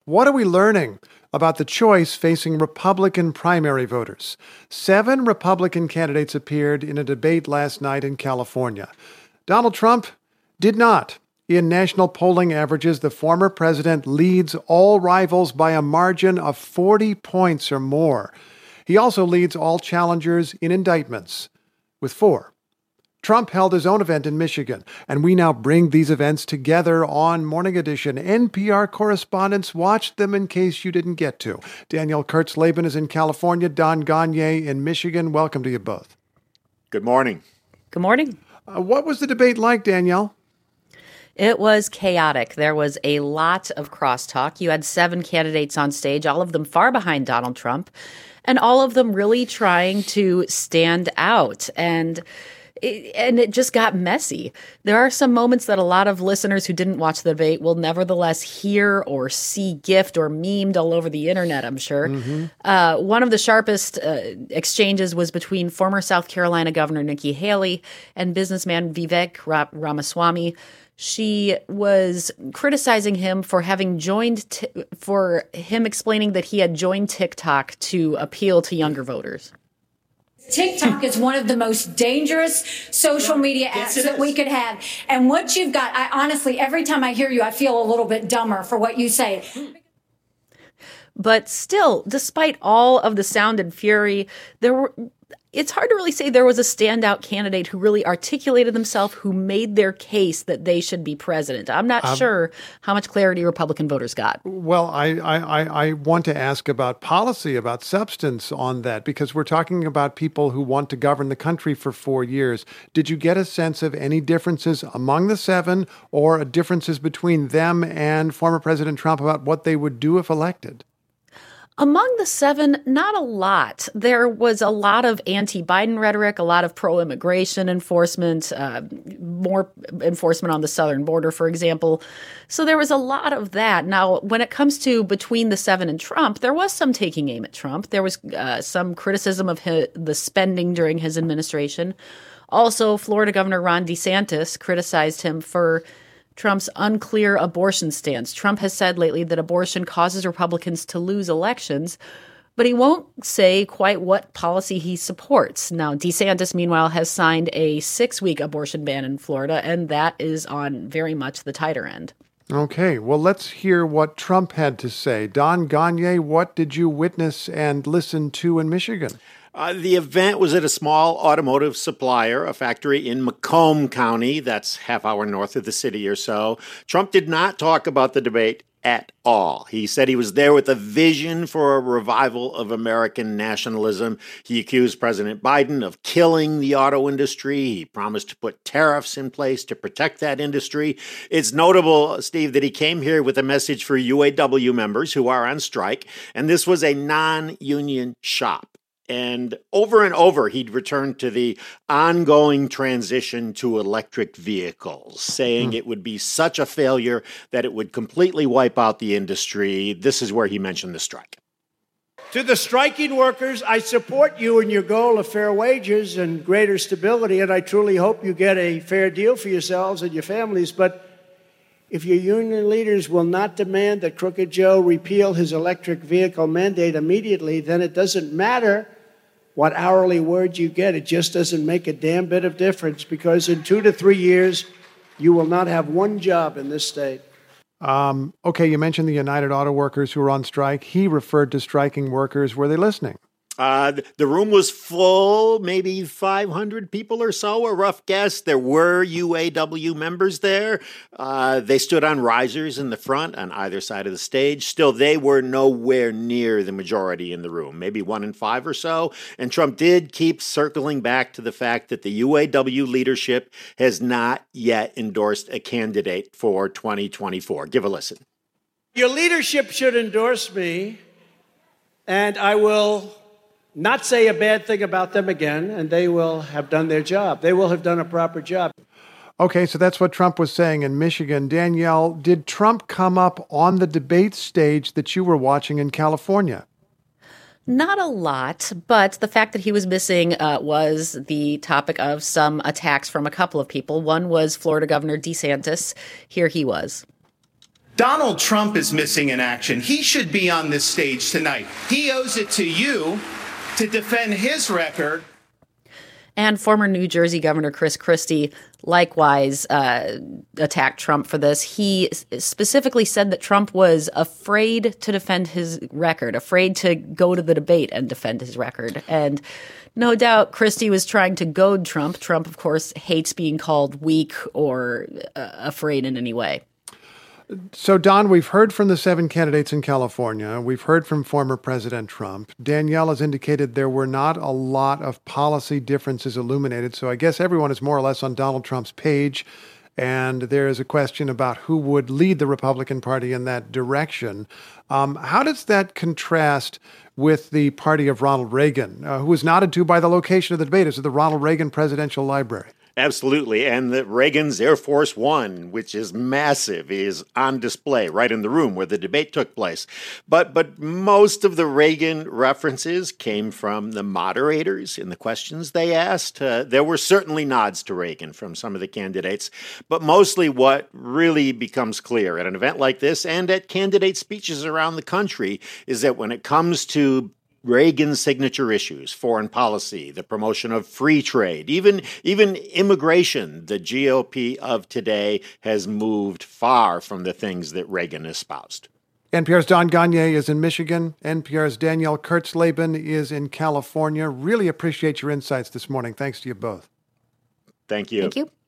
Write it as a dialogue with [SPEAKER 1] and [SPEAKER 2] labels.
[SPEAKER 1] What are we learning about the choice facing Republican primary voters? 7 Republican candidates appeared in a debate last night in California. Donald Trump did not. In national polling averages, the former president leads all rivals by a margin of 40 points or more. He also leads all challengers in indictments, with 4. Trump held his own event in Michigan, and we now bring these events together on Morning Edition. NPR correspondents watched them in case you didn't get to. Danielle Kurtzleben is in California, Don Gonyea in Michigan. Welcome to you both.
[SPEAKER 2] Good morning.
[SPEAKER 3] Good morning.
[SPEAKER 1] What was the debate like, Danielle?
[SPEAKER 3] It was chaotic. There was a lot of crosstalk. You had 7 candidates on stage, all of them far behind Donald Trump, and all of them really trying to stand out. And it just got messy. There are some moments that a lot of listeners who didn't watch the debate will nevertheless hear or see gifted or memed all over the internet, I'm sure. Mm-hmm. One of the sharpest exchanges was between former South Carolina Governor Nikki Haley and businessman Vivek Ramaswamy. She was criticizing him for having for him explaining that he had joined TikTok to appeal to younger voters.
[SPEAKER 4] TikTok is one of the most dangerous social media apps that we could have. And what you've got, I honestly, every time I hear you, I feel a little bit dumber for what you say.
[SPEAKER 3] But still, despite all of the sound and fury, it's hard to really say there was a standout candidate who really articulated themselves, who made their case that they should be president. I'm not sure how much clarity Republican voters got.
[SPEAKER 1] Well, I want to ask about policy, about substance on that, because we're talking about people who want to govern the country for 4 years. Did you get a sense of any differences among the 7 or differences between them and former President Trump about what they would do if elected?
[SPEAKER 3] Among the 7, not a lot. There was a lot of anti-Biden rhetoric, a lot of pro-immigration enforcement, more enforcement on the southern border, for example. So there was a lot of that. Now, when it comes to between the 7 and Trump, there was some taking aim at Trump. There was some criticism of the spending during his administration. Also, Florida Governor Ron DeSantis criticized him for Trump's unclear abortion stance. Trump has said lately that abortion causes Republicans to lose elections, but he won't say quite what policy he supports. Now, DeSantis, meanwhile, has signed a 6-week abortion ban in Florida, and that is on very much the tighter end.
[SPEAKER 1] Okay, well, let's hear what Trump had to say. Don Gonyea, what did you witness and listen to in Michigan?
[SPEAKER 2] The event was at a small automotive supplier, a factory in Macomb County. That's half hour north of the city or so. Trump did not talk about the debate at all. He said he was there with a vision for a revival of American nationalism. He accused President Biden of killing the auto industry. He promised to put tariffs in place to protect that industry. It's notable, Steve, that he came here with a message for UAW members who are on strike, and this was a non-union shop. And over, he'd returned to the ongoing transition to electric vehicles, saying it would be such a failure that it would completely wipe out the industry. This is where he mentioned the strike.
[SPEAKER 5] To the striking workers, I support you in your goal of fair wages and greater stability, and I truly hope you get a fair deal for yourselves and your families. But if your union leaders will not demand that Crooked Joe repeal his electric vehicle mandate immediately, then it doesn't matter what hourly wage you get. It just doesn't make a damn bit of difference, because in 2 to 3 years, you will not have one job in this state.
[SPEAKER 1] Okay, you mentioned the United Auto Workers who were on strike. He referred to striking workers. Were they listening?
[SPEAKER 2] The room was full, maybe 500 people or so, a rough guess. There were UAW members there. They stood on risers in the front on either side of the stage. Still, they were nowhere near the majority in the room, maybe 1 in 5 or so. And Trump did keep circling back to the fact that the UAW leadership has not yet endorsed a candidate for 2024. Give a listen.
[SPEAKER 5] Your leadership should endorse me, and I will not say a bad thing about them again, and they will have done their job. They will have done a proper job.
[SPEAKER 1] Okay, so that's what Trump was saying in Michigan. Danielle, did Trump come up on the debate stage that you were watching in California?
[SPEAKER 3] Not a lot, but the fact that he was missing was the topic of some attacks from a couple of people. One was Florida Governor DeSantis. Here he was.
[SPEAKER 6] Donald Trump is missing in action. He should be on this stage tonight. He owes it to you to defend his record.
[SPEAKER 3] And former New Jersey Governor Chris Christie likewise attacked Trump for this. He specifically said that Trump was afraid to defend his record, afraid to go to the debate and defend his record. And no doubt Christie was trying to goad Trump. Trump, of course, hates being called weak or afraid in any way.
[SPEAKER 1] So, Don, we've heard from the 7 candidates in California. We've heard from former President Trump. Danielle has indicated there were not a lot of policy differences illuminated. So I guess everyone is more or less on Donald Trump's page. And there is a question about who would lead the Republican Party in that direction. How does that contrast with the party of Ronald Reagan, who was nodded to by the location of the debate as the Ronald Reagan Presidential Library?
[SPEAKER 2] Absolutely. And the Reagan's Air Force One, which is massive, is on display right in the room where the debate took place. But most of the Reagan references came from the moderators in the questions they asked. There were certainly nods to Reagan from some of the candidates, but mostly what really becomes clear at an event like this and at candidate speeches around the country is that when it comes to Reagan's signature issues, foreign policy, the promotion of free trade, even immigration, the GOP of today has moved far from the things that Reagan espoused.
[SPEAKER 1] NPR's Don Gonyea is in Michigan. NPR's Danielle Kurtzleben is in California. Really appreciate your insights this morning. Thanks to you both.
[SPEAKER 2] Thank you.
[SPEAKER 3] Thank you.